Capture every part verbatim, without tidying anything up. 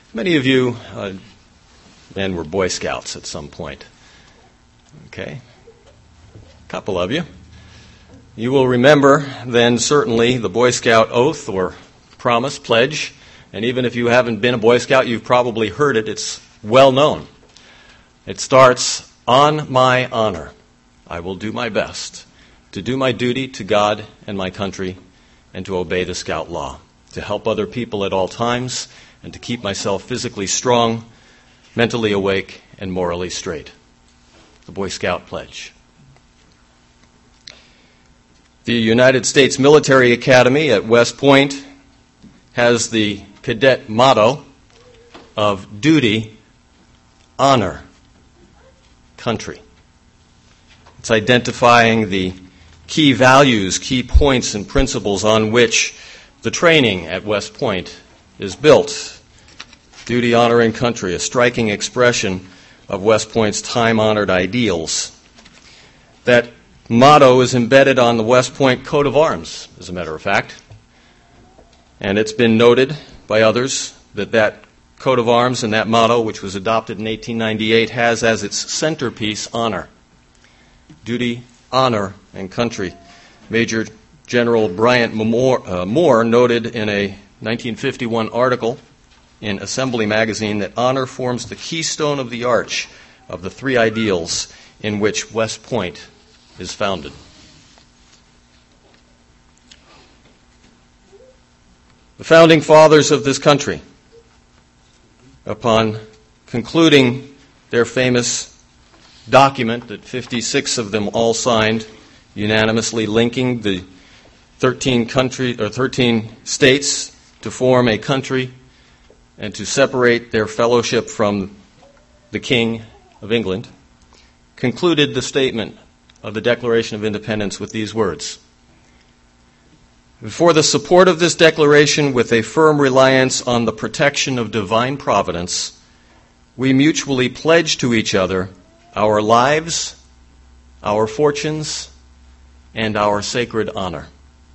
Many of you uh, men were Boy Scouts at some point. Okay? A couple of you. You will remember then certainly the Boy Scout oath or promise, pledge, and even if you haven't been a Boy Scout, you've probably heard it. It's well known. It starts, "On my honor, I will do my best to do my duty to God and my country and to obey the Scout law, to help other people at all times and to keep myself physically strong, mentally awake, and morally straight." The Boy Scout pledge. The United States Military Academy at West Point has the cadet motto of duty, honor, country. It's identifying the key values, key points, and principles on which the training at West Point is built. Duty, honor, and country, a striking expression of West Point's time-honored ideals. That motto is embedded on the West Point coat of arms, as a matter of fact. And it's been noted by others that that coat of arms and that motto, which was adopted in eighteen ninety-eight, has as its centerpiece honor. Duty, honor, and country. Major General Bryant Moore, uh, Moore noted in a nineteen fifty-one article in Assembly magazine that honor forms the keystone of the arch of the three ideals in which West Point is founded. The founding fathers of this country, upon concluding their famous document that fifty-six of them all signed, unanimously linking the thirteen country or thirteen states to form a country and to separate their fellowship from the King of England, concluded the statement of the Declaration of Independence with these words: "For the support of this declaration, with a firm reliance on the protection of divine providence, we mutually pledge to each other our lives, our fortunes, and our sacred honor."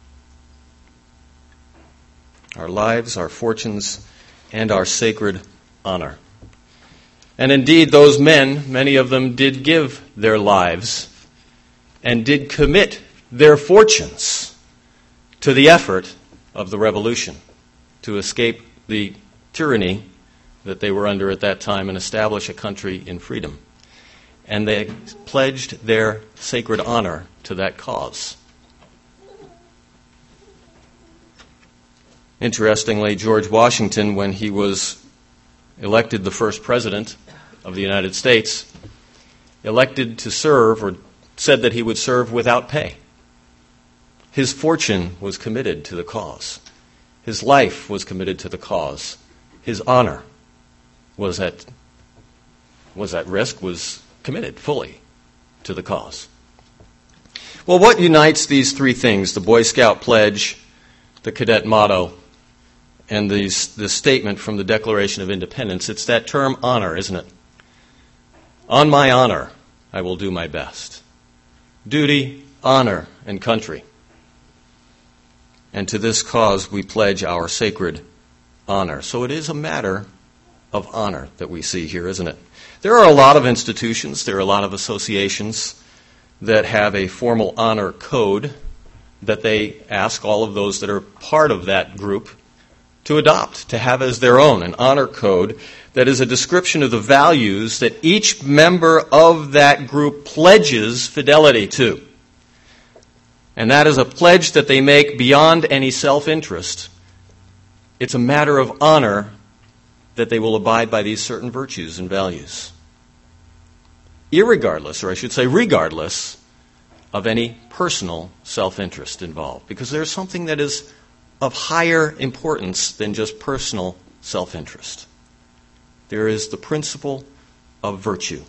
Our lives, our fortunes, and our sacred honor. And indeed, those men, many of them did give their lives and did commit their fortunes to the effort of the revolution, to escape the tyranny that they were under at that time and establish a country in freedom. And they pledged their sacred honor to that cause. Interestingly, George Washington, when he was elected the first president of the United States, elected to serve, or said that he would serve without pay. His fortune was committed to the cause. His life was committed to the cause. His honor was at, was at risk, was committed fully to the cause. Well, what unites these three things, the Boy Scout pledge, the cadet motto, and these, this statement from the Declaration of Independence? It's that term honor, isn't it? On my honor, I will do my best. Duty, honor, and country. And to this cause we pledge our sacred honor. So it is a matter of honor that we see here, isn't it? There are a lot of institutions, there are a lot of associations that have a formal honor code that they ask all of those that are part of that group to adopt, to have as their own, an honor code that is a description of the values that each member of that group pledges fidelity to. And that is a pledge that they make beyond any self-interest. It's a matter of honor that they will abide by these certain virtues and values, irregardless, or I should say regardless, of any personal self-interest involved. Because there's something that is of higher importance than just personal self-interest. There is the principle of virtue.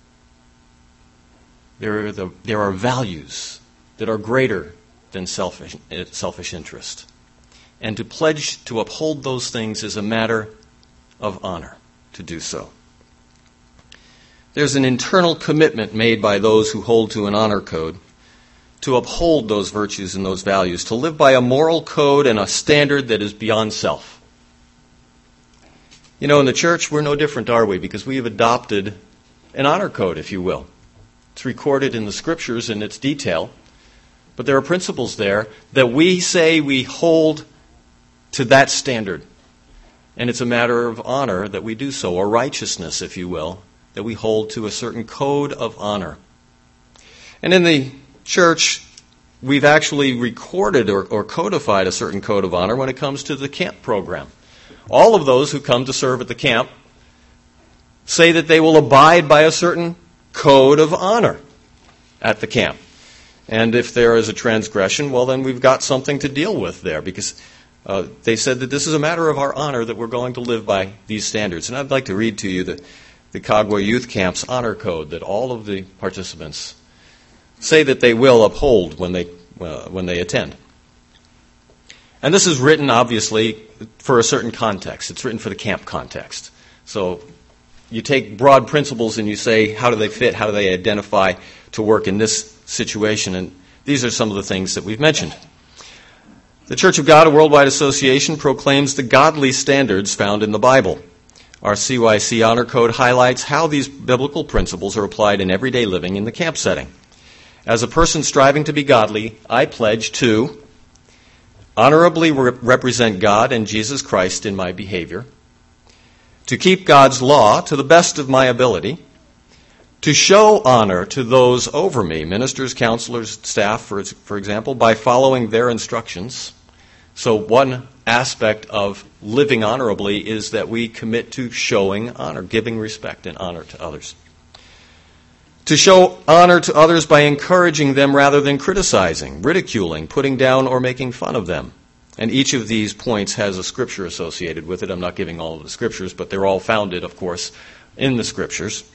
There are, the, there are values that are greater than selfish, selfish interest. And to pledge to uphold those things is a matter of honor to do so. There's an internal commitment made by those who hold to an honor code to uphold those virtues and those values, to live by a moral code and a standard that is beyond self. You know, in the church, we're no different, are we? Because we have adopted an honor code, if you will. It's recorded in the Scriptures in its detail. But there are principles there that we say we hold to that standard. And it's a matter of honor that we do so, or righteousness, if you will, that we hold to a certain code of honor. And in the church, we've actually recorded or, or codified a certain code of honor when it comes to the camp program. All of those who come to serve at the camp say that they will abide by a certain code of honor at the camp. And if there is a transgression, well, then we've got something to deal with there, because uh, they said that this is a matter of our honor that we're going to live by these standards. And I'd like to read to you the, the Kagwa Youth Camp's honor code that all of the participants say that they will uphold when they uh, when they attend. And this is written, obviously, for a certain context. It's written for the camp context. So you take broad principles and you say, how do they fit, how do they identify to work in this situation? And these are some of the things that we've mentioned. The Church of God, a worldwide association, proclaims the godly standards found in the Bible. Our C Y C Honor Code highlights how these biblical principles are applied in everyday living in the camp setting. As a person striving to be godly, I pledge to honorably re- represent God and Jesus Christ in my behavior, to keep God's law to the best of my ability, to show honor to those over me, ministers, counselors, staff, for, for example, by following their instructions. So one aspect of living honorably is that we commit to showing honor, giving respect and honor to others. To show honor to others by encouraging them rather than criticizing, ridiculing, putting down, or making fun of them. And each of these points has a scripture associated with it. I'm not giving all of the scriptures, but they're all founded, of course, in the scriptures.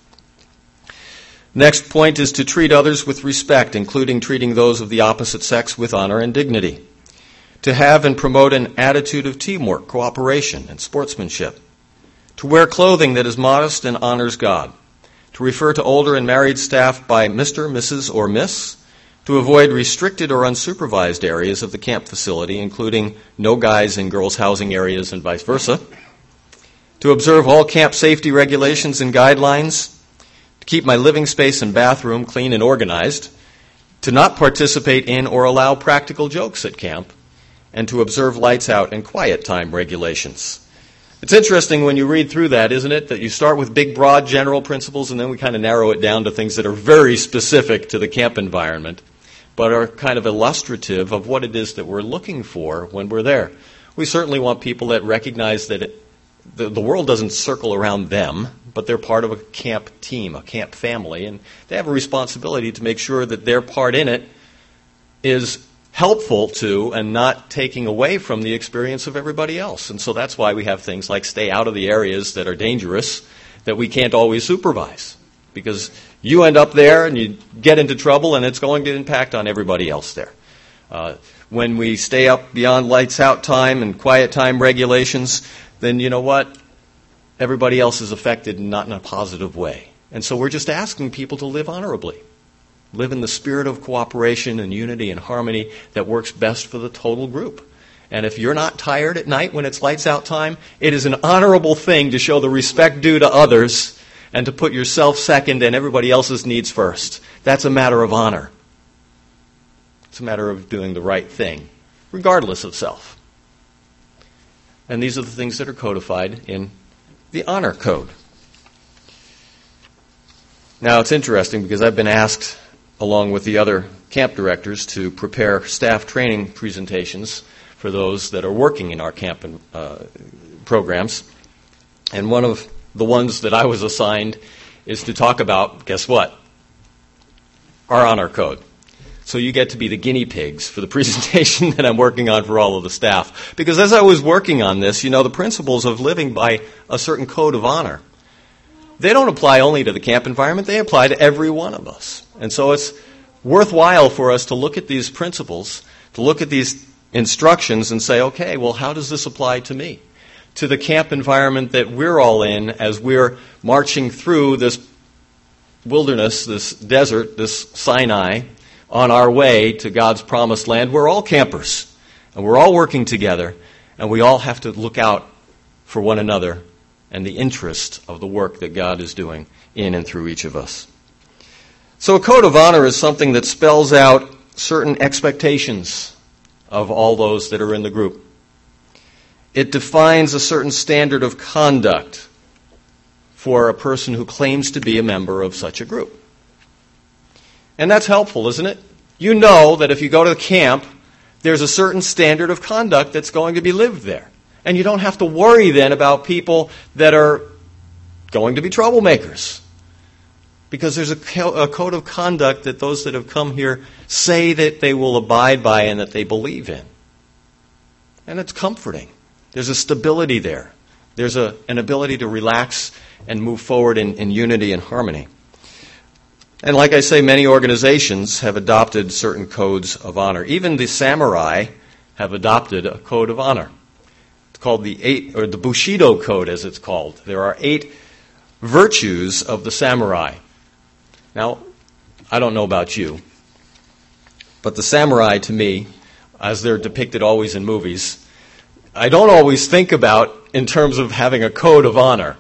Next point is to treat others with respect, including treating those of the opposite sex with honor and dignity. To have and promote an attitude of teamwork, cooperation, and sportsmanship. To wear clothing that is modest and honors God. To refer to older and married staff by Mister, Missus, or Miss. To avoid restricted or unsupervised areas of the camp facility, including no guys in girls' housing areas and vice versa. To observe all camp safety regulations and guidelines. To keep my living space and bathroom clean and organized. To not participate in or allow practical jokes at camp. And to observe lights out and quiet time regulations. It's interesting when you read through that, isn't it, that you start with big, broad, general principles, and then we kind of narrow it down to things that are very specific to the camp environment, but are kind of illustrative of what it is that we're looking for when we're there. We certainly want people that recognize that it, the, the world doesn't circle around them, but they're part of a camp team, a camp family, and they have a responsibility to make sure that their part in it is helpful to and not taking away from the experience of everybody else. And so that's why we have things like stay out of the areas that are dangerous, that we can't always supervise. Because you end up there and you get into trouble and it's going to impact on everybody else there. Uh, when we stay up beyond lights out time and quiet time regulations, then you know what? Everybody else is affected, not in a positive way. And so we're just asking people to live honorably. Live in the spirit of cooperation and unity and harmony that works best for the total group. And if you're not tired at night when it's lights out time, it is an honorable thing to show the respect due to others and to put yourself second and everybody else's needs first. That's a matter of honor. It's a matter of doing the right thing, regardless of self. And these are the things that are codified in the Honor Code. Now, it's interesting because I've been asked, along with the other camp directors, to prepare staff training presentations for those that are working in our camp uh, programs. And one of the ones that I was assigned is to talk about, guess what? Our Honor Code. So you get to be the guinea pigs for the presentation that I'm working on for all of the staff. Because as I was working on this, you know, the principles of living by a certain code of honor, they don't apply only to the camp environment, they apply to every one of us. And so it's worthwhile for us to look at these principles, to look at these instructions and say, okay, well, how does this apply to me? To the camp environment that we're all in as we're marching through this wilderness, this desert, this Sinai, on our way to God's promised land. We're all campers, and we're all working together, and we all have to look out for one another and the interest of the work that God is doing in and through each of us. So a code of honor is something that spells out certain expectations of all those that are in the group. It defines a certain standard of conduct for a person who claims to be a member of such a group. And that's helpful, isn't it? You know that if you go to the camp, there's a certain standard of conduct that's going to be lived there. And you don't have to worry then about people that are going to be troublemakers. Because there's a, co- a code of conduct that those that have come here say that they will abide by and that they believe in. And it's comforting. There's a stability there. There's a, an ability to relax and move forward in, in unity and harmony. And like I say, many organizations have adopted certain codes of honor. Even the samurai have adopted a code of honor. It's called the eight, or the Bushido Code, as it's called. There are eight virtues of the samurai. Now, I don't know about you, but the samurai, to me, as they're depicted always in movies, I don't always think about in terms of having a code of honor.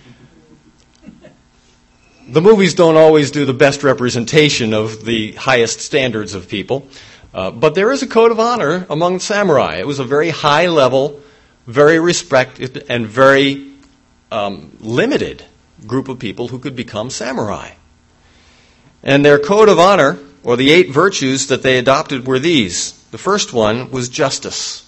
The movies don't always do the best representation of the highest standards of people, uh, but there is a code of honor among samurai. It was a very high level, very respected, and very um, limited group of people who could become samurai. And their code of honor, or the eight virtues that they adopted, were these. The first one was justice.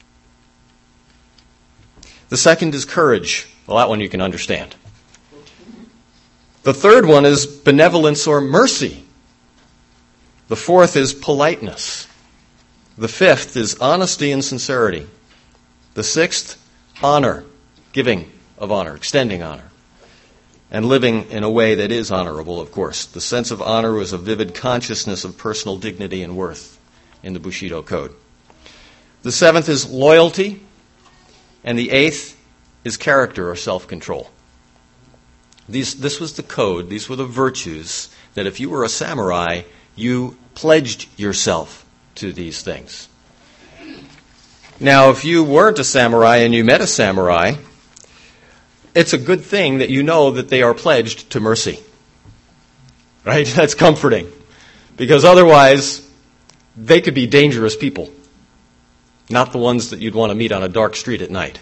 The second is courage. Well, that one you can understand. The third one is benevolence or mercy. The fourth is politeness. The fifth is honesty and sincerity. The sixth, honor, giving of honor, extending honor, and living in a way that is honorable, of course. The sense of honor was a vivid consciousness of personal dignity and worth in the Bushido Code. The seventh is loyalty, and the eighth is character or self-control. These, this was the code, these were the virtues that if you were a samurai, you pledged yourself to these things. Now, if you weren't a samurai and you met a samurai, it's a good thing that you know that they are pledged to mercy. Right? That's comforting. Because otherwise, they could be dangerous people. Not the ones that you'd want to meet on a dark street at night.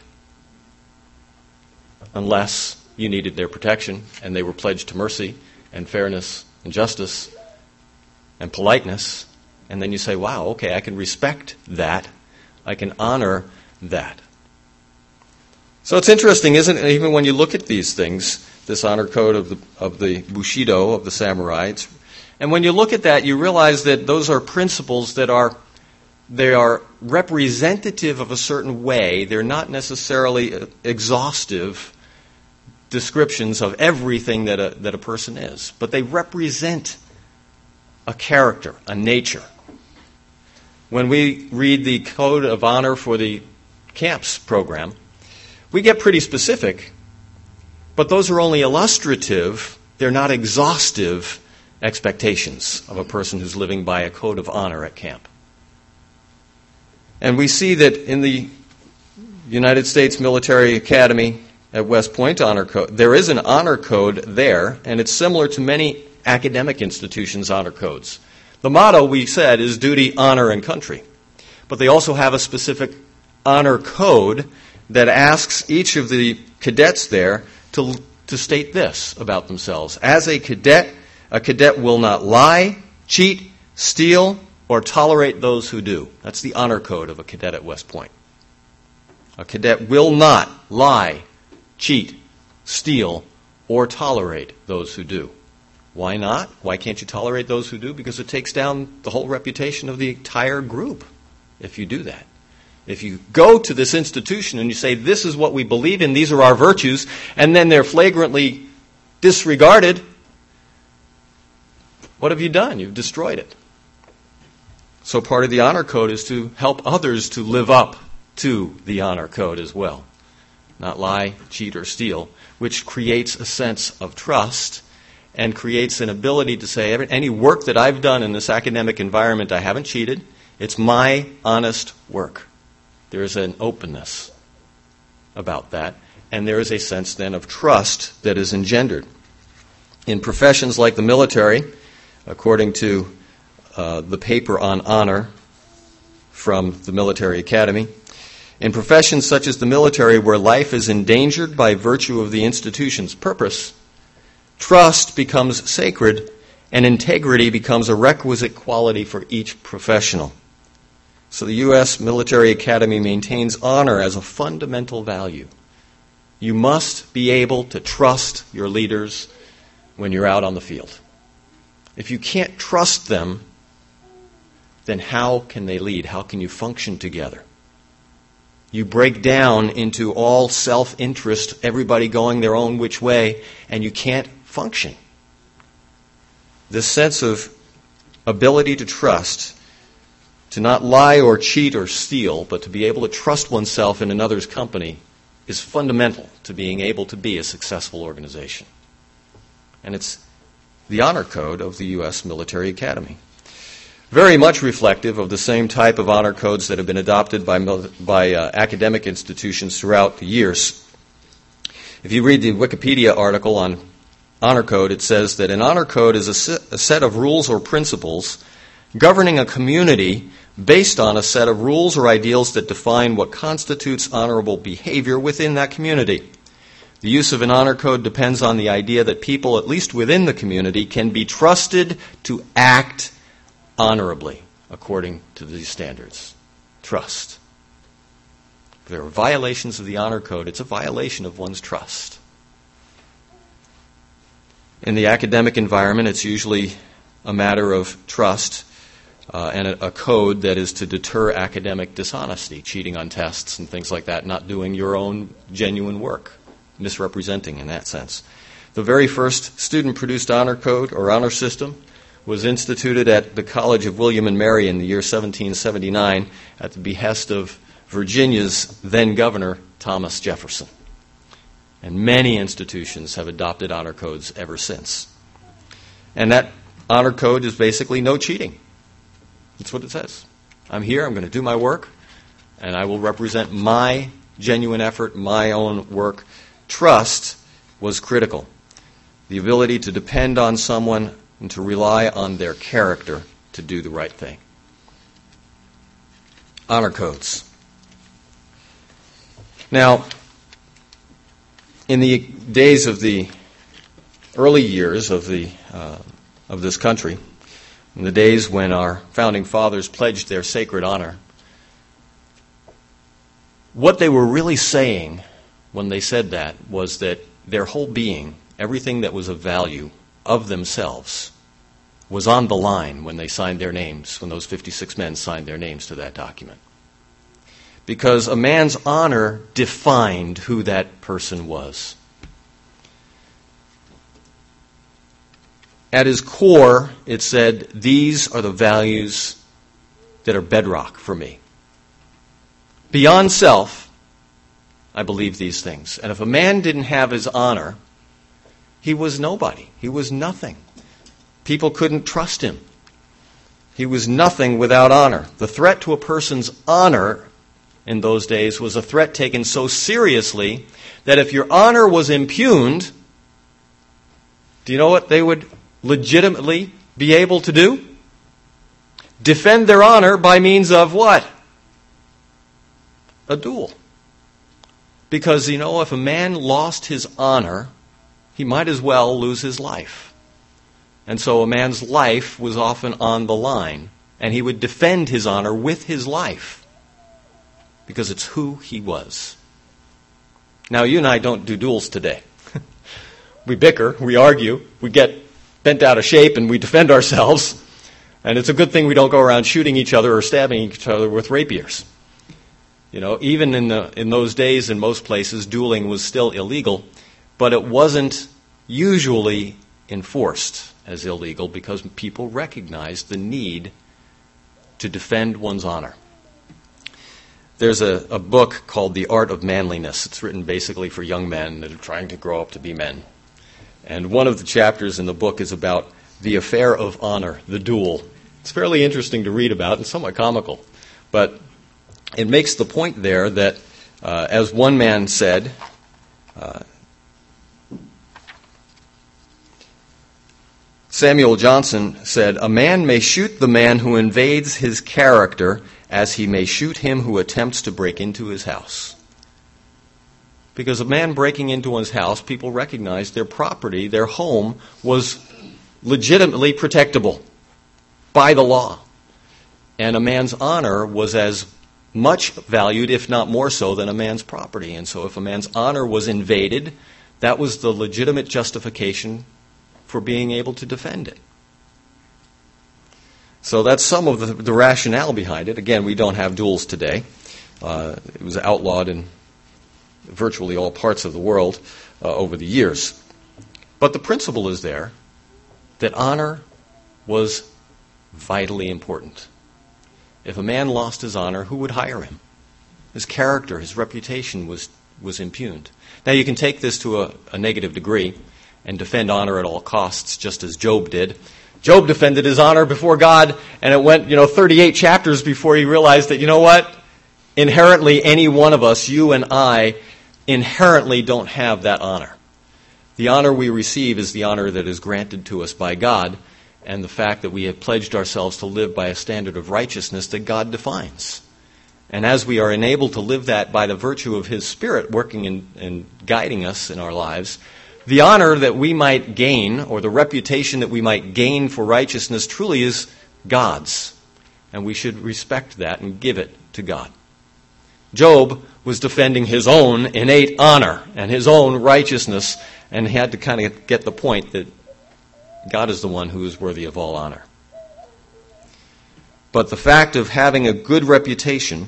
Unless you needed their protection and they were pledged to mercy and fairness and justice and politeness. And then you say, wow, okay, I can respect that. I can honor that. So it's interesting, isn't it, even when you look at these things, this honor code of the of the Bushido, of the samurais, and when you look at that, you realize that those are principles that are they are representative of a certain way. They're not necessarily exhaustive descriptions of everything that a that a person is, but they represent a character, a nature. When we read the code of honor for the camps program, we get pretty specific, but those are only illustrative. They're not exhaustive expectations of a person who's living by a code of honor at camp. And we see that in the United States Military Academy at West Point Honor Code, there is an honor code there, and it's similar to many academic institutions' honor codes. The motto, we said, is duty, honor, and country. But they also have a specific honor code that asks each of the cadets there to, to state this about themselves. As a cadet, a cadet will not lie, cheat, steal, or tolerate those who do. That's the honor code of a cadet at West Point. A cadet will not lie, cheat, steal, or tolerate those who do. Why not? Why can't you tolerate those who do? Because it takes down the whole reputation of the entire group if you do that. If you go to this institution and you say, this is what we believe in, these are our virtues, and then they're flagrantly disregarded, what have you done? You've destroyed it. So part of the honor code is to help others to live up to the honor code as well. Not lie, cheat, or steal, which creates a sense of trust and creates an ability to say, any work that I've done in this academic environment, I haven't cheated. It's my honest work. There is an openness. about that, and there is a sense then of trust that is engendered. In professions like the military, according to uh, the paper on honor from the Military Academy, in professions such as the military where life is endangered by virtue of the institution's purpose, trust becomes sacred and integrity becomes a requisite quality for each professional. So the U S Military Academy maintains honor as a fundamental value. You must be able to trust your leaders when you're out on the field. If you can't trust them, then how can they lead? How can you function together? You break down into all self-interest, everybody going their own which way, and you can't function. This sense of ability to trust, to not lie or cheat or steal, but to be able to trust oneself in another's company, is fundamental to being able to be a successful organization. And it's the honor code of the U S Military Academy. Very much reflective of the same type of honor codes that have been adopted by, by uh, academic institutions throughout the years. If you read the Wikipedia article on honor code, it says that an honor code is a, se- a set of rules or principles governing a community based on a set of rules or ideals that define what constitutes honorable behavior within that community. The use of an honor code depends on the idea that people, at least within the community, can be trusted to act honorably according to these standards. Trust. If there are violations of the honor code, it's a violation of one's trust. In the academic environment, it's usually a matter of trust uh, and a, a code that is to deter academic dishonesty, cheating on tests and things like that, not doing your own genuine work, misrepresenting in that sense. The very first student-produced honor code or honor system was instituted at the College of William and Mary in the year seventeen seventy-nine at the behest of Virginia's then-governor, Thomas Jefferson. And many institutions have adopted honor codes ever since. And that honor code is basically no cheating. That's what it says. I'm here, I'm going to do my work, and I will represent my genuine effort, my own work. Trust was critical. The ability to depend on someone and to rely on their character to do the right thing. Honor codes. Now, in the days of the early years of the uh, of this country, in the days when our founding fathers pledged their sacred honor, what they were really saying when they said that was that their whole being, everything that was of value of themselves, was on the line when they signed their names, when those fifty-six men signed their names to that document. Because a man's honor defined who that person was. At his core, it said, these are the values that are bedrock for me. Beyond self, I believe these things. And if a man didn't have his honor, he was nobody. He was nothing. People couldn't trust him. He was nothing without honor. The threat to a person's honor in those days was a threat taken so seriously that if your honor was impugned, do you know what they would legitimately be able to do? Defend their honor by means of what? A duel. Because, you know, if a man lost his honor, he might as well lose his life. And so a man's life was often on the line, and he would defend his honor with his life. Because it's who he was. Now, you and I don't do duels today. We bicker, we argue, we get bent out of shape, and we defend ourselves. And it's a good thing we don't go around shooting each other or stabbing each other with rapiers. You know, even in the, in those days, in most places, dueling was still illegal, but it wasn't usually enforced as illegal because people recognized the need to defend one's honor. There's a, a book called The Art of Manliness. It's written basically for young men that are trying to grow up to be men. And one of the chapters in the book is about the affair of honor, the duel. It's fairly interesting to read about and somewhat comical. But it makes the point there that Uh, as one man said, uh, Samuel Johnson said, "A man may shoot the man who invades his character as he may shoot him who attempts to break into his house." Because a man breaking into one's house, people recognized their property, their home, was legitimately protectable by the law. And a man's honor was as much valued, if not more so, than a man's property. And so if a man's honor was invaded, that was the legitimate justification for being able to defend it. So that's some of the, the rationale behind it. Again, we don't have duels today. Uh, it was outlawed in virtually all parts of the world uh, over the years. But the principle is there that honor was vitally important. If a man lost his honor, who would hire him? His character, his reputation was, was impugned. Now you can take this to a, a negative degree and defend honor at all costs, just as Job did. Job defended his honor before God, and it went, you know, thirty-eight chapters before he realized that, you know what? Inherently, any one of us, you and I, inherently don't have that honor. The honor we receive is the honor that is granted to us by God, and the fact that we have pledged ourselves to live by a standard of righteousness that God defines. And as we are enabled to live that by the virtue of His Spirit working and, and guiding us in our lives, the honor that we might gain, or the reputation that we might gain for righteousness, truly is God's. And we should respect that and give it to God. Job was defending his own innate honor and his own righteousness, and he had to kind of get the point that God is the one who is worthy of all honor. But the fact of having a good reputation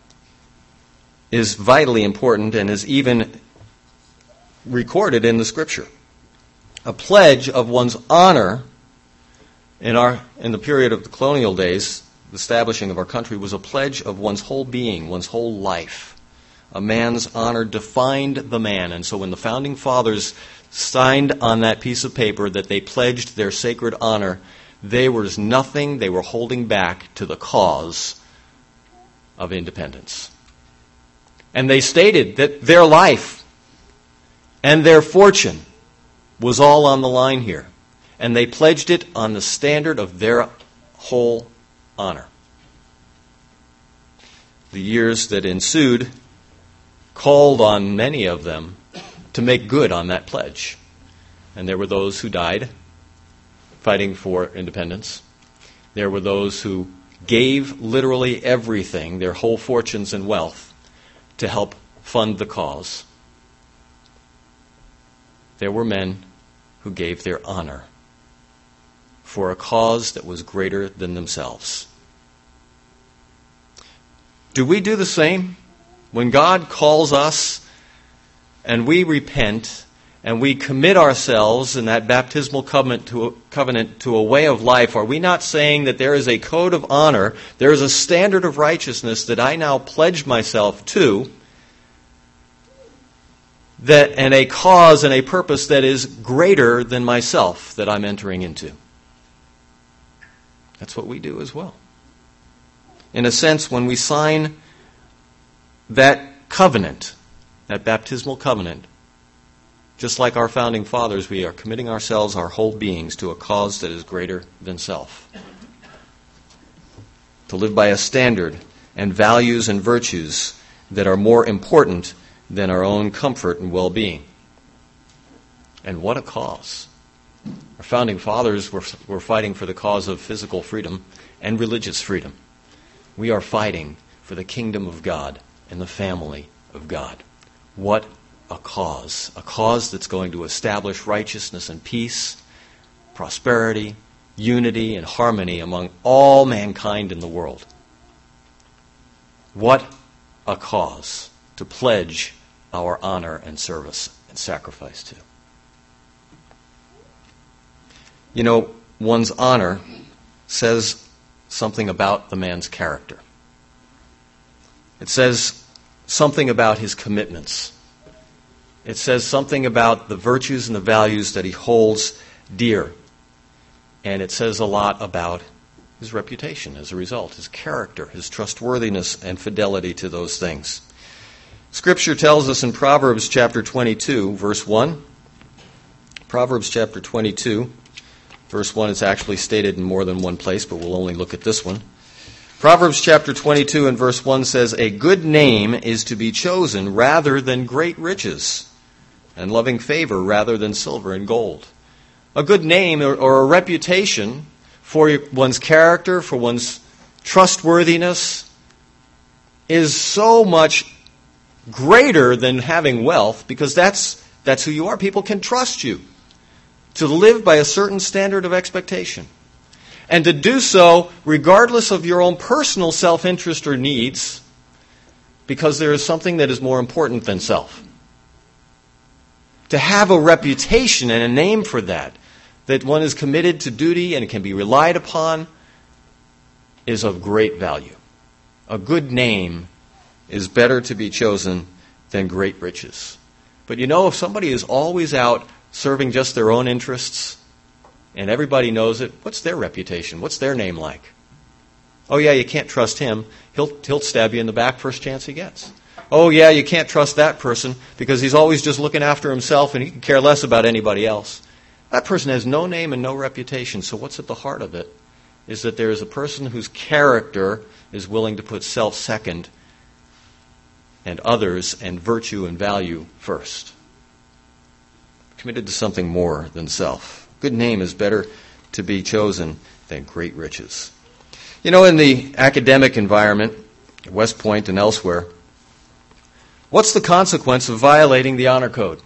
is vitally important and is even recorded in the Scripture. A pledge of one's honor in our in the period of the colonial days, the establishing of our country, was a pledge of one's whole being, one's whole life. A man's honor defined the man. And so when the Founding Fathers signed on that piece of paper that they pledged their sacred honor, there was nothing they were holding back to the cause of independence. And they stated that their life and their fortune was all on the line here. And they pledged it on the standard of their whole honor. The years that ensued called on many of them to make good on that pledge. And there were those who died fighting for independence. There were those who gave literally everything, their whole fortunes and wealth, to help fund the cause. There were men who gave their honor for a cause that was greater than themselves. Do we do the same? When God calls us and we repent and we commit ourselves in that baptismal covenant to a, covenant to a way of life, are we not saying that there is a code of honor, there is a standard of righteousness that I now pledge myself to, that and a cause and a purpose that is greater than myself that I'm entering into? That's what we do as well. In a sense, when we sign that covenant, that baptismal covenant, just like our founding fathers, we are committing ourselves, our whole beings, to a cause that is greater than self. To live by a standard and values and virtues that are more important than our own comfort and well-being. And what a cause. Our founding fathers were, were fighting for the cause of physical freedom and religious freedom. We are fighting for the kingdom of God and the family of God. What a cause. A cause that's going to establish righteousness and peace, prosperity, unity, and harmony among all mankind in the world. What a cause to pledge our honor and service and sacrifice to. You know, one's honor says something about the man's character. It says something about his commitments. It says something about the virtues and the values that he holds dear. And it says a lot about his reputation as a result, his character, his trustworthiness and fidelity to those things. Scripture tells us in Proverbs chapter twenty-two, verse one. Proverbs chapter twenty-two, verse one is actually stated in more than one place, but we'll only look at this one. Proverbs chapter twenty-two and verse one says, "A good name is to be chosen rather than great riches, and loving favor rather than silver and gold." A good name or, or a reputation for one's character, for one's trustworthiness, is so much greater than having wealth, because that's that's who you are. People can trust you to live by a certain standard of expectation, and to do so regardless of your own personal self-interest or needs, because there is something that is more important than self. To have a reputation and a name for that, that one is committed to duty and can be relied upon, is of great value. A good name is better to be chosen than great riches. But you know, if somebody is always out serving just their own interests, and everybody knows it, what's their reputation? What's their name like? Oh yeah, you can't trust him. He'll, he'll stab you in the back first chance he gets. Oh yeah, you can't trust that person because he's always just looking after himself and he can care less about anybody else. That person has no name and no reputation. So what's at the heart of it is that there is a person whose character is willing to put self second and others and virtue and value first. Committed to something more than self. Good name is better to be chosen than great riches. You know, in the academic environment, at West Point and elsewhere, what's the consequence of violating the honor code?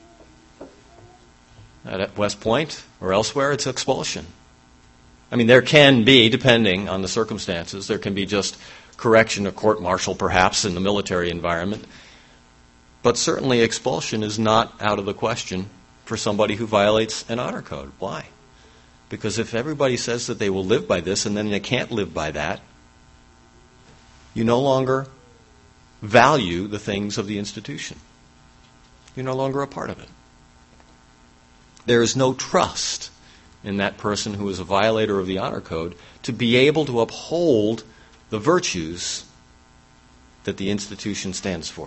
At West Point or elsewhere, it's expulsion. I mean, there can be, depending on the circumstances, there can be just correction or court-martial perhaps in the military environment. But certainly expulsion is not out of the question for somebody who violates an honor code. Why? Because if everybody says that they will live by this and then they can't live by that, you no longer value the things of the institution. You're no longer a part of it. There is no trust in that person who is a violator of the honor code to be able to uphold the virtues that the institution stands for.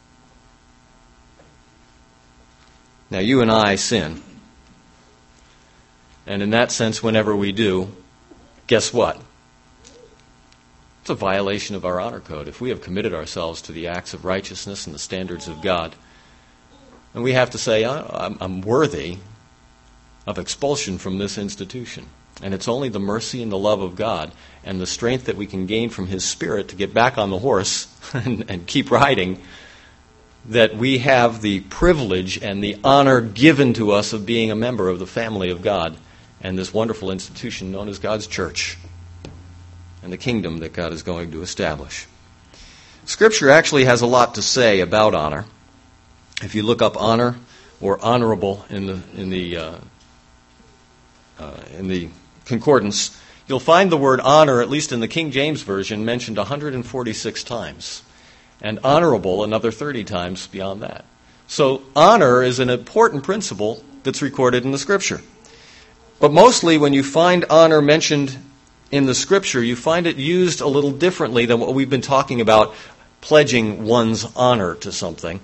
Now, you and I sin. And in that sense, whenever we do, guess what? It's a violation of our honor code. If we have committed ourselves to the acts of righteousness and the standards of God, and we have to say, I'm, I'm worthy of expulsion from this institution. And it's only the mercy and the love of God and the strength that we can gain from His Spirit to get back on the horse and, and keep riding that we have the privilege and the honor given to us of being a member of the family of God and this wonderful institution known as God's church and the kingdom that God is going to establish. Scripture actually has a lot to say about honor. If you look up honor or honorable in the in the uh, uh, in the concordance, you'll find the word honor, at least in the King James Version, mentioned one hundred forty-six times. And honorable another thirty times beyond that. So honor is an important principle that's recorded in the Scripture. But mostly when you find honor mentioned in the Scripture, you find it used a little differently than what we've been talking about, pledging one's honor to something.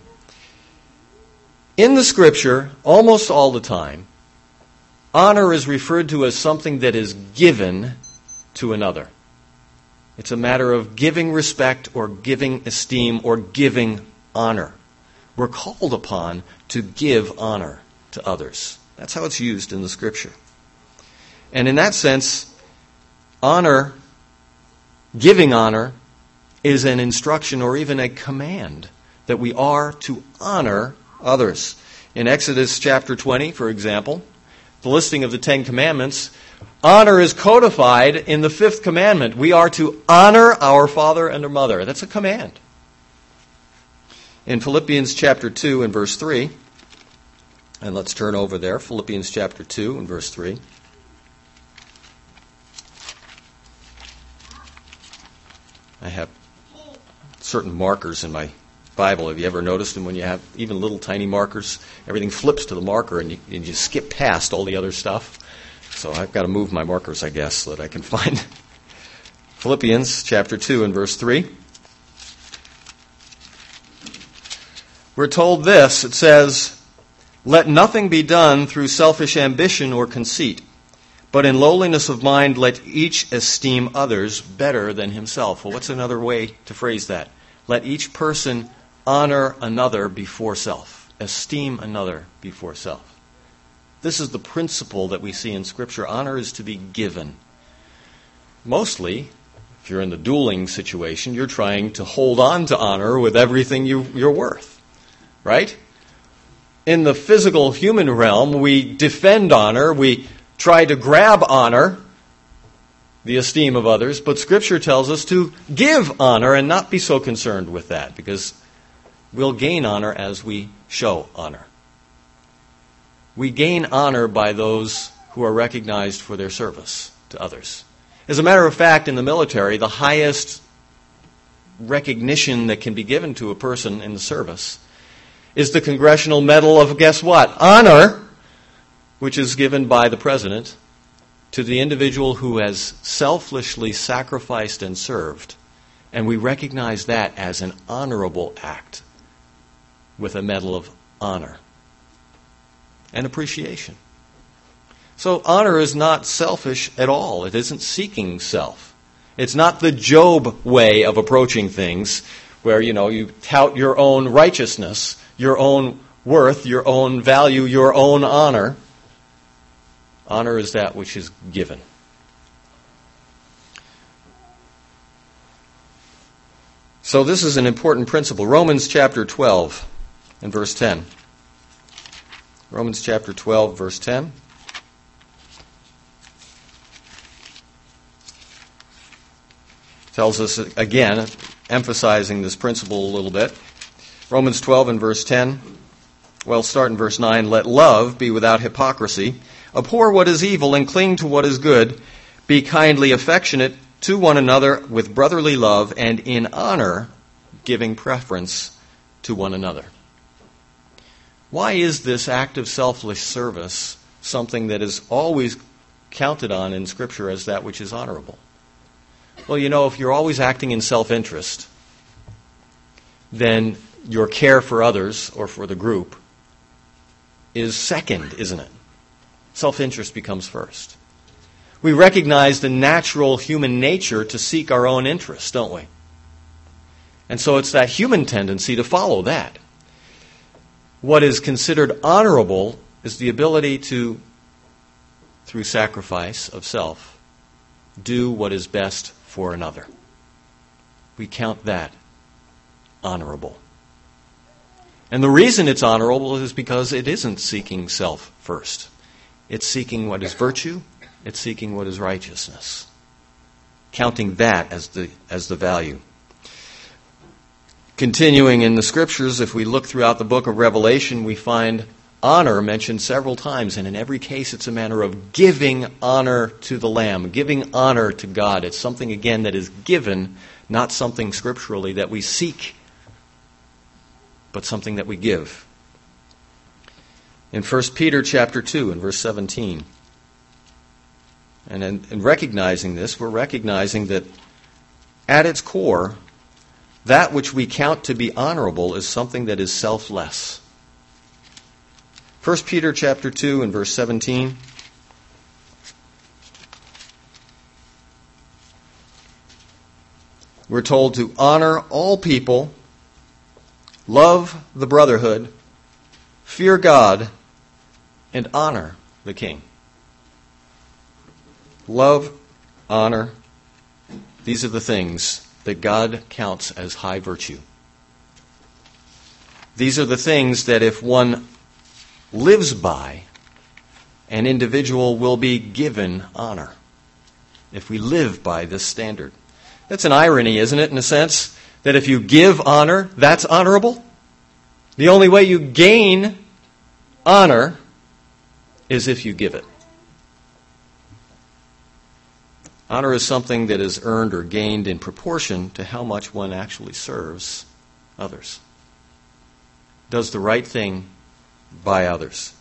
In the Scripture, almost all the time, honor is referred to as something that is given to another. It's a matter of giving respect or giving esteem or giving honor. We're called upon to give honor to others. That's how it's used in the Scripture. And in that sense, honor, giving honor, is an instruction or even a command that we are to honor others. In Exodus chapter twenty, for example, the listing of the Ten Commandments, honor is codified in the fifth commandment. We are to honor our father and our mother. That's a command. In Philippians chapter two and verse three, and let's turn over there, Philippians chapter two and verse three. I have certain markers in my Bible. Have you ever noticed them when you have even little tiny markers? Everything flips to the marker and you, and you skip past all the other stuff. So I've got to move my markers, I guess, so that I can find Philippians chapter two and verse three. We're told this, it says, "Let nothing be done through selfish ambition or conceit, but in lowliness of mind let each esteem others better than himself." Well, what's another way to phrase that? Let each person honor another before self. Esteem another before self. This is the principle that we see in Scripture. Honor is to be given. Mostly, if you're in the dueling situation, you're trying to hold on to honor with everything you, you're worth. Right? In the physical human realm, we defend honor, we try to grab honor, the esteem of others, but Scripture tells us to give honor and not be so concerned with that, because we'll gain honor as we show honor. We gain honor by those who are recognized for their service to others. As a matter of fact, in the military, the highest recognition that can be given to a person in the service is the Congressional Medal of, guess what? Honor, which is given by the President to the individual who has selflessly sacrificed and served. And we recognize that as an honorable act with a Medal of Honor and appreciation. So honor is not selfish at all. It isn't seeking self. It's not the Job way of approaching things where, you know, you tout your own righteousness, your own worth, your own value, your own honor. Honor is that which is given. So this is an important principle. Romans chapter twelve and verse ten. Romans chapter twelve, verse ten. Tells us again, emphasizing this principle a little bit. Romans twelve and verse ten. Well, start in verse nine. "Let love be without hypocrisy. Abhor what is evil and cling to what is good. Be kindly affectionate to one another with brotherly love, and in honor giving preference to one another." Why is this act of selfless service something that is always counted on in Scripture as that which is honorable? Well, you know, if you're always acting in self-interest, then your care for others or for the group is second, isn't it? Self-interest becomes first. We recognize the natural human nature to seek our own interests, don't we? And so it's that human tendency to follow that. What is considered honorable is the ability to, through sacrifice of self, do what is best for another. We count that honorable. And the reason it's honorable is because it isn't seeking self first. It's seeking what is virtue. It's seeking what is righteousness. Counting that as the as the value. Continuing in the Scriptures, if we look throughout the book of Revelation, we find honor mentioned several times, and in every case it's a matter of giving honor to the Lamb, giving honor to God. It's something, again, that is given, not something scripturally that we seek, but something that we give. In First Peter chapter two and verse seventeen, and in, in recognizing this, we're recognizing that at its core, that which we count to be honorable is something that is selfless. First Peter chapter two and verse seventeen. We're told to honor all people, love the brotherhood, fear God, and honor the king. Love, honor, these are the things that God counts as high virtue. These are the things that if one lives by, an individual will be given honor. If we live by this standard. That's an irony, isn't it, in a sense? That if you give honor, that's honorable? The only way you gain honor is if you give it. Honor is something that is earned or gained in proportion to how much one actually serves others. Does the right thing by others.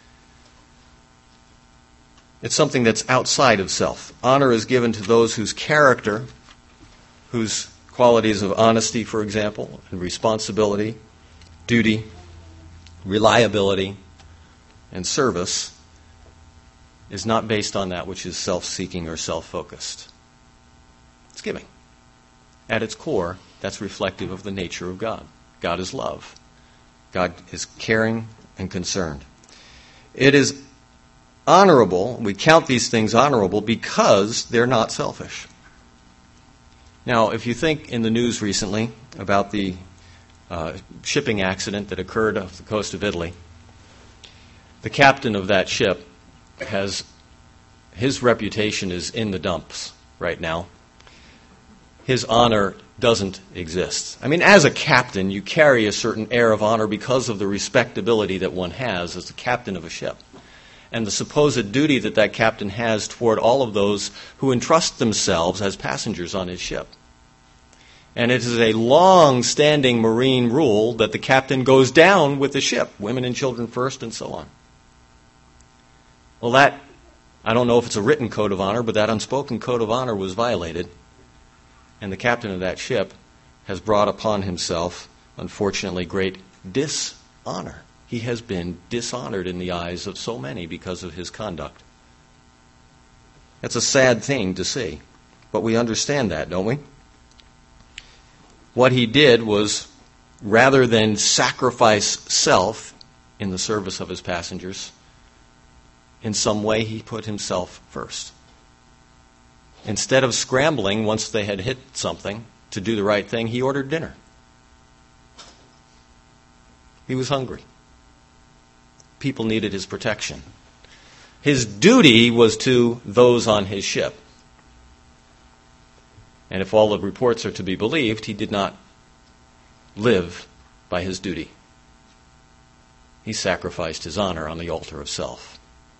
It's something that's outside of self. Honor is given to those whose character, whose qualities of honesty, for example, and responsibility duty, reliability, and service is not based on that which is self-seeking or self-focused. It's giving. At its core, that's reflective of the nature of God. God is love. God is caring and concerned. It is honorable, we count these things honorable because they're not selfish. Now, if you think in the news recently about the uh, shipping accident that occurred off the coast of Italy, the captain of that ship has, his reputation is in the dumps right now. His honor doesn't exist. I mean, as a captain, you carry a certain air of honor because of the respectability that one has as the captain of a ship, and the supposed duty that that captain has toward all of those who entrust themselves as passengers on his ship. And it is a long-standing marine rule that the captain goes down with the ship, women and children first, and so on. Well, that, I don't know if it's a written code of honor, but that unspoken code of honor was violated. And the captain of that ship has brought upon himself, unfortunately, great dishonor. He has been dishonored in the eyes of so many because of his conduct. That's a sad thing to see, but we understand that, don't we? What he did was, rather than sacrifice self in the service of his passengers, in some way he put himself first. Instead of scrambling once they had hit something to do the right thing, he ordered dinner. He was hungry. People needed his protection. His duty was to those on his ship. And if all the reports are to be believed, he did not live by his duty. He sacrificed his honor on the altar of self.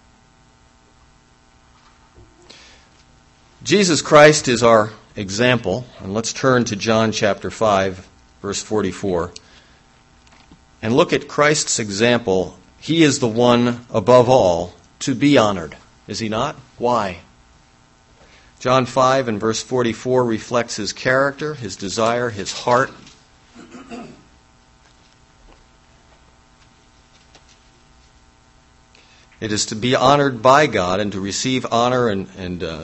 Jesus Christ is our example, and let's turn to John chapter five, verse forty-four, and look at Christ's example. He is the one above all to be honored, is he not? Why? John five and verse forty-four reflects his character, his desire, his heart. It is to be honored by God and to receive honor and, and uh,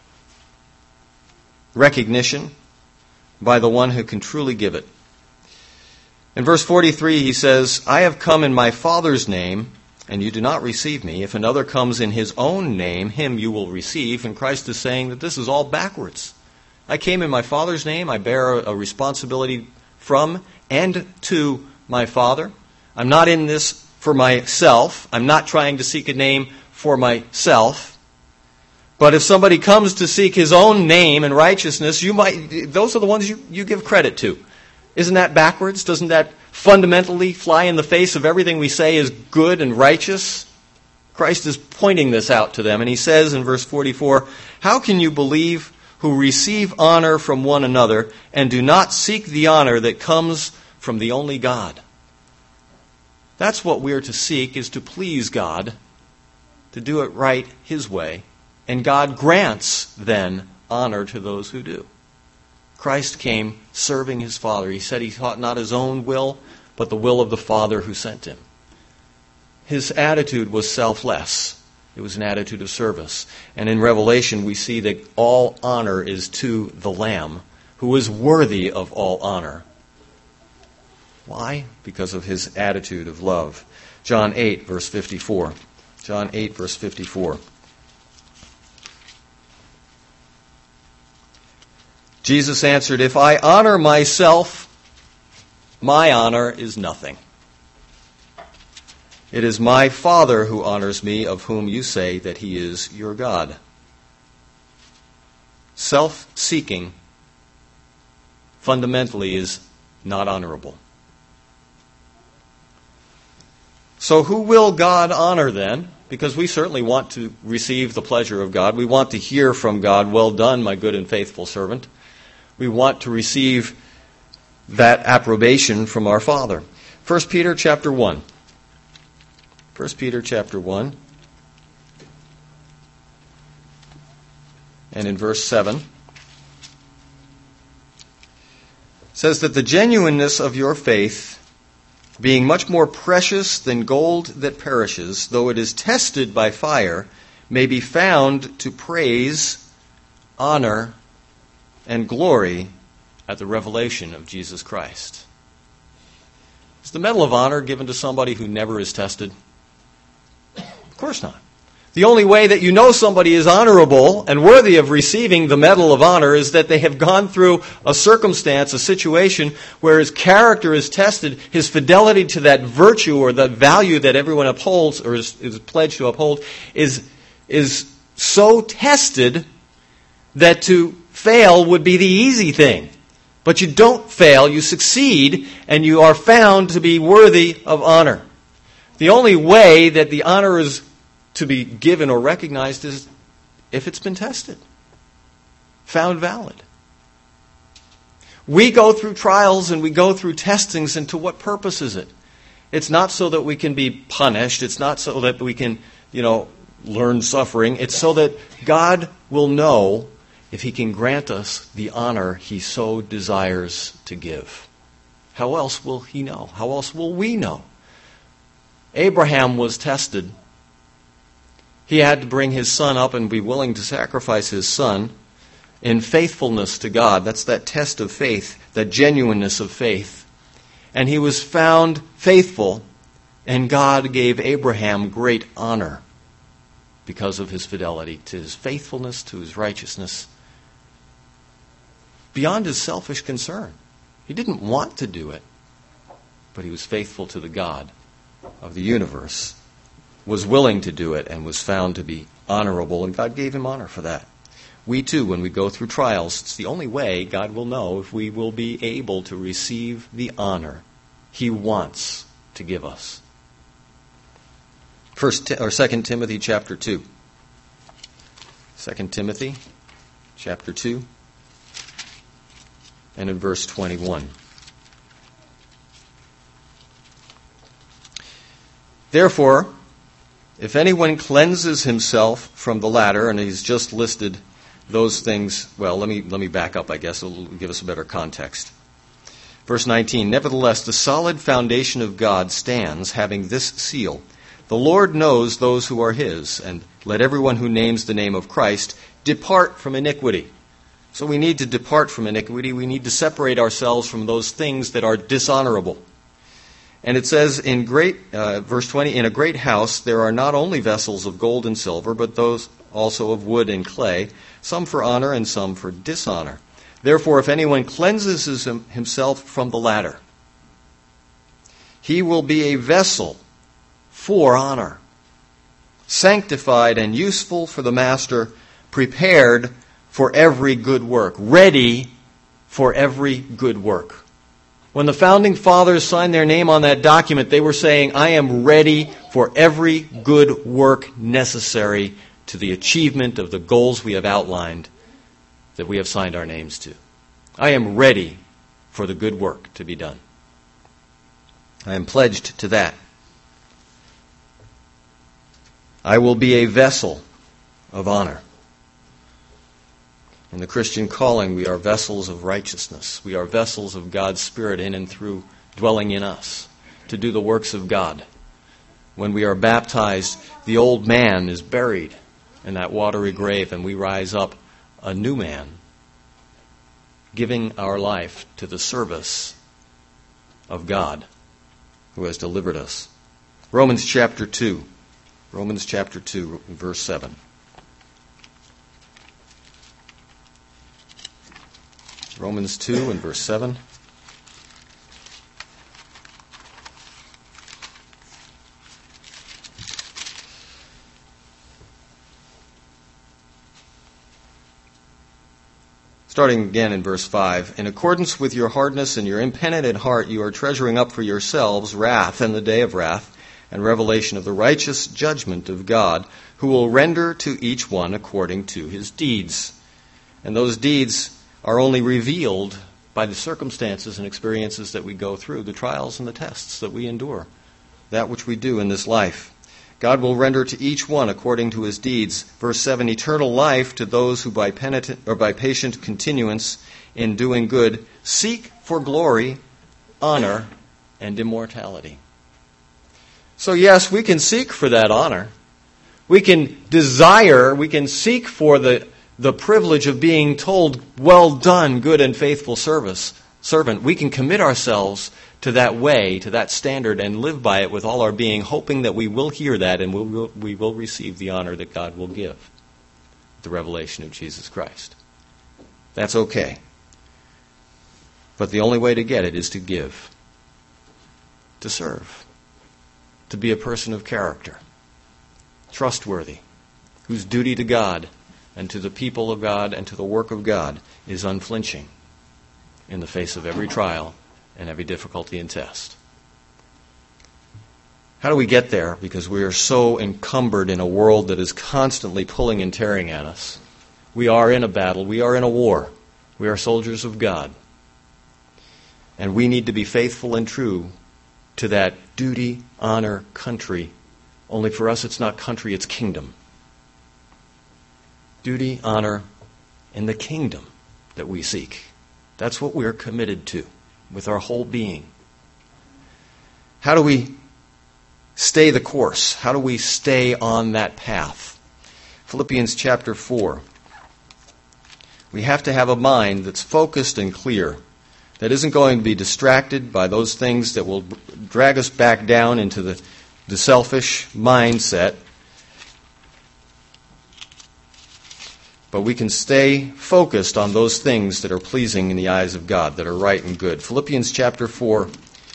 recognition by the one who can truly give it. In verse forty-three he says, I have come in my Father's name, and you do not receive me. If another comes in his own name, him you will receive. And Christ is saying that this is all backwards. I came in my Father's name. I bear a, a responsibility from and to my Father. I'm not in this for myself. I'm not trying to seek a name for myself. But if somebody comes to seek his own name and righteousness, you might, those are the ones you, you give credit to. Isn't that backwards? Doesn't that fundamentally fly in the face of everything we say is good and righteous? Christ is pointing this out to them, and he says in verse forty-four, how can you believe who receive honor from one another and do not seek the honor that comes from the only God? That's what we're to seek, is to please God, to do it right his way. And God grants, then, honor to those who do. Christ came serving his Father. He said he sought not his own will, but the will of the Father who sent him. His attitude was selfless. It was an attitude of service. And in Revelation, we see that all honor is to the Lamb, who is worthy of all honor. Why? Because of his attitude of love. John eight, verse fifty-four. John eight, verse fifty-four. Jesus answered, if I honor myself, my honor is nothing. It is my Father who honors me, of whom you say that he is your God. Self-seeking fundamentally is not honorable. So who will God honor then? Because we certainly want to receive the pleasure of God. We want to hear from God, well done, my good and faithful servant. We want to receive that approbation from our Father. First Peter chapter one. First Peter chapter one. And in verse seven. Says that the genuineness of your faith being much more precious than gold that perishes, though it is tested by fire, may be found to praise, honor, and glory at the revelation of Jesus Christ. Is the Medal of Honor given to somebody who never is tested? Of course not. The only way that you know somebody is honorable and worthy of receiving the Medal of Honor is that they have gone through a circumstance, a situation where his character is tested, his fidelity to that virtue or the value that everyone upholds or is, is pledged to uphold is, is so tested that to fail would be the easy thing. But you don't fail, you succeed, and you are found to be worthy of honor. The only way that the honor is to be given or recognized is if it's been tested, found valid. We go through trials and we go through testings, and to what purpose is it? It's not so that we can be punished. It's not so that we can, you know, learn suffering. It's so that God will know if He can grant us the honor He so desires to give. How else will He know? How else will we know? Abraham was tested. He had to bring his son up and be willing to sacrifice his son in faithfulness to God. That's that test of faith, that genuineness of faith. And he was found faithful, and God gave Abraham great honor because of his fidelity to his faithfulness, to his righteousness, beyond his selfish concern. He didn't want to do it, but he was faithful to the God of the universe, was willing to do it, and was found to be honorable, and God gave him honor for that. We too, when we go through trials, it's the only way God will know if we will be able to receive the honor He wants to give us. First or Second Timothy chapter two. Second Timothy chapter two, and in verse twenty-one. Therefore, if anyone cleanses himself from the latter, and he's just listed those things, well, let me let me back up, I guess. It'll give us a better context. Verse nineteen, nevertheless, the solid foundation of God stands, having this seal. The Lord knows those who are His, and let everyone who names the name of Christ depart from iniquity. So we need to depart from iniquity. We need to separate ourselves from those things that are dishonorable. And it says in great, uh, verse twenty, in a great house there are not only vessels of gold and silver, but those also of wood and clay, some for honor and some for dishonor. Therefore, if anyone cleanses his, himself from the latter, he will be a vessel for honor, sanctified and useful for the master, prepared for every good work, ready for every good work. When the founding fathers signed their name on that document, they were saying, I am ready for every good work necessary to the achievement of the goals we have outlined that we have signed our names to. I am ready for the good work to be done. I am pledged to that. I will be a vessel of honor. In the Christian calling, we are vessels of righteousness. We are vessels of God's Spirit in and through, dwelling in us, to do the works of God. When we are baptized, the old man is buried in that watery grave, and we rise up a new man, giving our life to the service of God who has delivered us. Romans chapter two. Romans chapter two, verse seven. Romans two and verse seven. Starting again in verse five. In accordance with your hardness and your impenitent heart, you are treasuring up for yourselves wrath in the day of wrath and revelation of the righteous judgment of God, who will render to each one according to his deeds. And those deeds are only revealed by the circumstances and experiences that we go through, the trials and the tests that we endure, that which we do in this life. God will render to each one according to his deeds. Verse seven, eternal life to those who by penitent or by patient continuance in doing good seek for glory, honor, and immortality. So yes, we can seek for that honor. We can desire, we can seek for the, the privilege of being told, well done, good and faithful service, servant. We can commit ourselves to that way, to that standard, and live by it with all our being, hoping that we will hear that and we will, we will receive the honor that God will give, the revelation of Jesus Christ. That's okay. But the only way to get it is to give, to serve, to be a person of character, trustworthy, whose duty to God and to the people of God and to the work of God is unflinching in the face of every trial and every difficulty and test. How do we get there? Because we are so encumbered in a world that is constantly pulling and tearing at us. We are in a battle. We are in a war. We are soldiers of God. And we need to be faithful and true to that duty, honor, country. Only for us it's not country, it's kingdom. Duty, honor, and the kingdom that we seek. That's what we're committed to with our whole being. How do we stay the course? How do we stay on that path? Philippians chapter four. We have to have a mind that's focused and clear, that isn't going to be distracted by those things that will drag us back down into the, the selfish mindset. But we can stay focused on those things that are pleasing in the eyes of God, that are right and good. Philippians chapter four,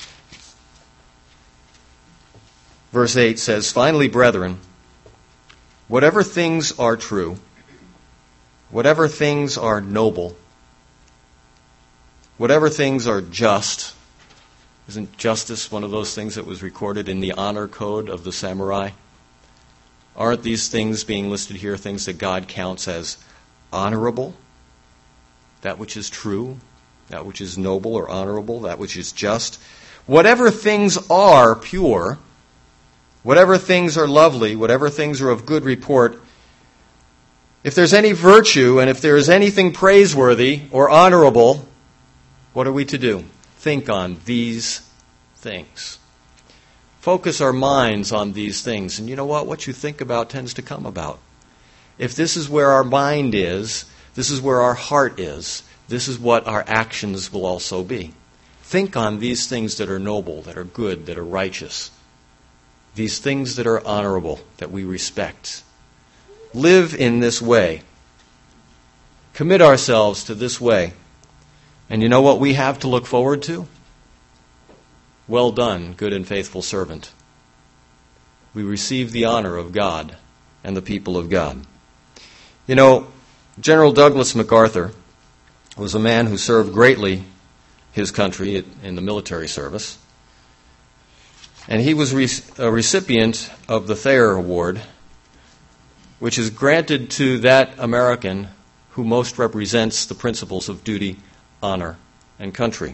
verse eight says, "Finally, brethren, whatever things are true, whatever things are noble, whatever things are just," isn't justice one of those things that was recorded in the honor code of the samurai? Aren't these things being listed here things that God counts as honorable? That which is true, that which is noble or honorable, that which is just. Whatever things are pure, whatever things are lovely, whatever things are of good report, if there's any virtue and if there is anything praiseworthy or honorable, what are we to do? Think on these things. Focus our minds on these things. And you know what? What you think about tends to come about. If this is where our mind is, this is where our heart is, this is what our actions will also be. Think on these things that are noble, that are good, that are righteous. These things that are honorable, that we respect. Live in this way. Commit ourselves to this way. And you know what we have to look forward to? Well done, good and faithful servant. We receive the honor of God and the people of God. You know, General Douglas MacArthur was a man who served greatly his country in the military service. And he was a recipient of the Thayer Award, which is granted to that American who most represents the principles of duty, honor, and country.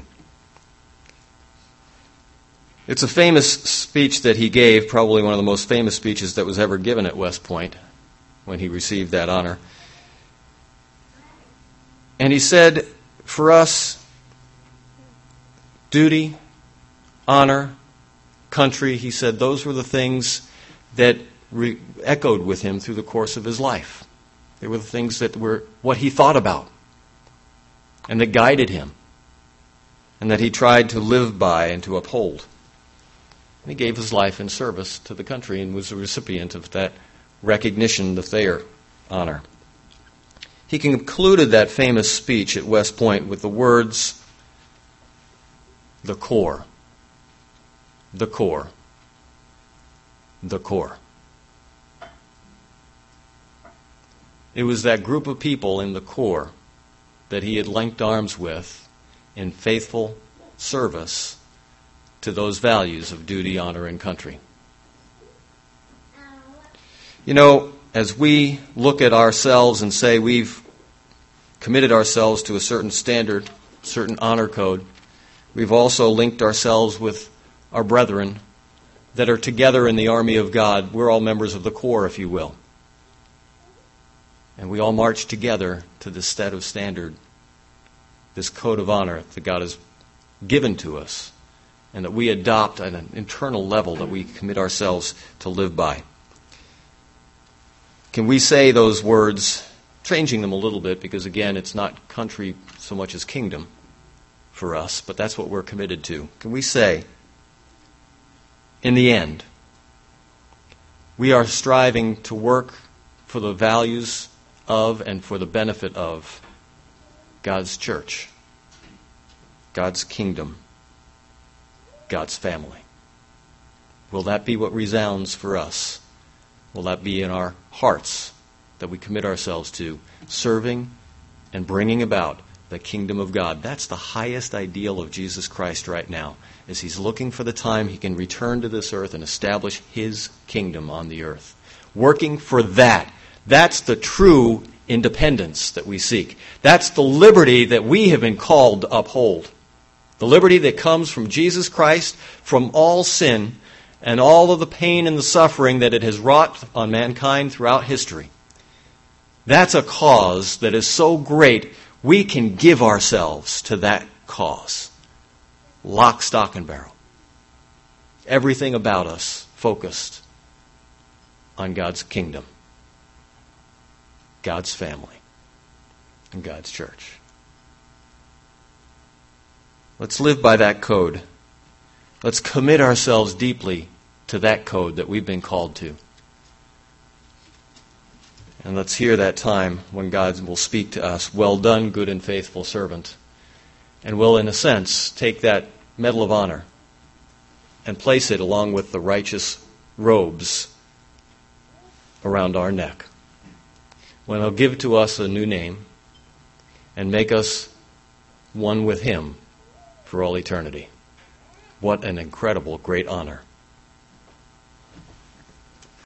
It's a famous speech that he gave, probably one of the most famous speeches that was ever given at West Point when he received that honor. And he said, for us, duty, honor, country, he said, those were the things that re- echoed with him through the course of his life. They were the things that were what he thought about and that guided him and that he tried to live by and to uphold. And he gave his life in service to the country and was a recipient of that recognition, the Thayer honor. He concluded that famous speech at West Point with the words, the core, the core, the core. It was that group of people in the core that he had linked arms with in faithful service to those values of duty, honor, and country. You know, as we look at ourselves and say we've committed ourselves to a certain standard, certain honor code, we've also linked ourselves with our brethren that are together in the army of God. We're all members of the core, if you will. And we all march together to this set of standard, this code of honor that God has given to us and that we adopt at an internal level that we commit ourselves to live by. Can we say those words, changing them a little bit, because again, it's not country so much as kingdom for us, but that's what we're committed to. Can we say, in the end, we are striving to work for the values of and for the benefit of God's church, God's kingdom, God's family? Will that be what resounds for us? Will that be in our hearts that we commit ourselves to serving and bringing about the kingdom of God? That's the highest ideal of Jesus Christ right now, as He's looking for the time He can return to this earth and establish His kingdom on the earth. Working for that. That's the true independence that we seek. That's the liberty that we have been called to uphold. The liberty that comes from Jesus Christ, from all sin, and all of the pain and the suffering that it has wrought on mankind throughout history. That's a cause that is so great, we can give ourselves to that cause. Lock, stock, and barrel. Everything about us focused on God's kingdom, God's family, and God's church. Let's live by that code. Let's commit ourselves deeply to that code that we've been called to. And let's hear that time when God will speak to us, "Well done, good and faithful servant." And will, in a sense, take that medal of honor and place it along with the righteous robes around our neck. When He'll give to us a new name and make us one with Him for all eternity. What an incredible, great honor.